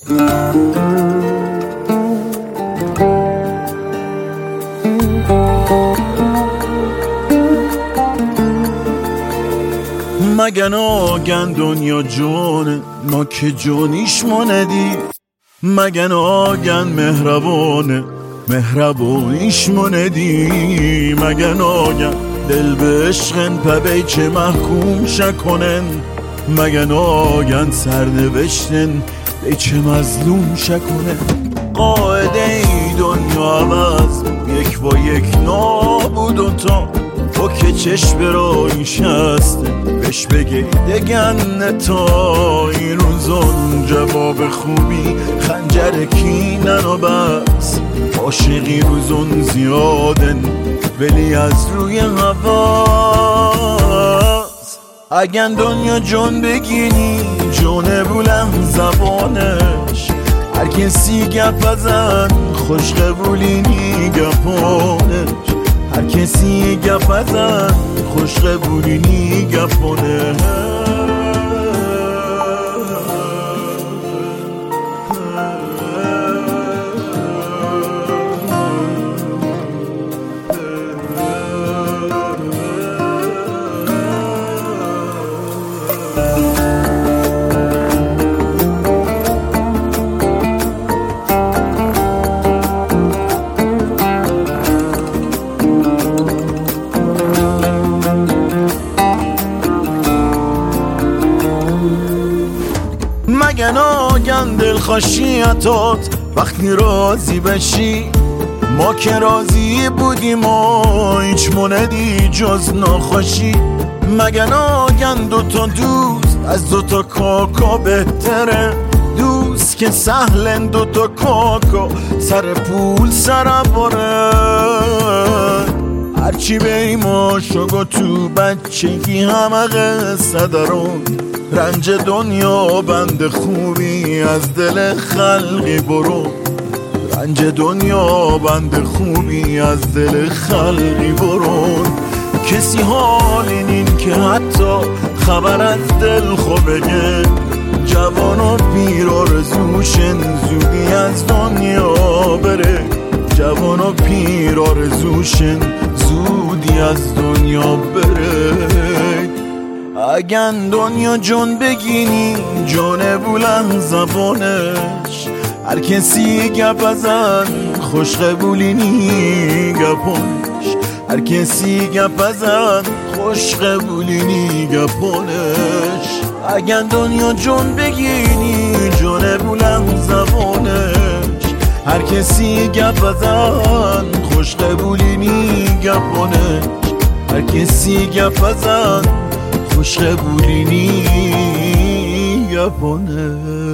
مگه ناگن دنیا جونه ما که جونیش ماندی، مگه ناگن مهربانه مهربونیش ماندی، مگه ناگن دل به عشقن پبی که محکوم شکنن، مگه ناگن سرنوشتن بی چه مظلوم شکنن. قاعده ای دنیا عوض یک با یک نابود و تا تو که چشم برای شسته بهش بگی دگن تا این روزون جواب خوبی خنجر کینن و بس عاشقی روزون زیادن ولی از روی هواست. اگه دنیا جون بگینی جونه بلند زبانش هر کسی گپ ازن خوش قبولینی گپانش، هر کسی گپ ازن خوش قبولینی گپانش. مگه ناگن دلخوشیتات وقتی راضی بشی، ما که راضی بودیم و هیچ موندی جز ناخوشی. مگه ناگن دوتا دوست از دوتا کاکا بهتره، دوست که سهلن دوتا کاکا سر پول سر باره. هرچی بیما شگو تو بچگی همه قصه دارون، رنج دنیا بند خوبی از دل خلقی برو، رنج دنیا بند خوبی از دل خلقی برون. کسی حال این که حتی خبر از دل خوبه، جوان و پیر آرزوشن زودی از دنیا بره، جوان و پیر آرزوشن زودی از دنیا بره. اگن دنیا جون بگینی جونه بلند زبانش هر کسی گپ ازن خوش قبولینی گپانش، هر کسی گپ ازن خوش قبولینی گپانش. اگن دنیا جون بگینی جونه بلند زبانش هر کسی گپ ازن خوش قبولینی گپانش، هر کسی گپ ازن خوش قبولینی گپانه.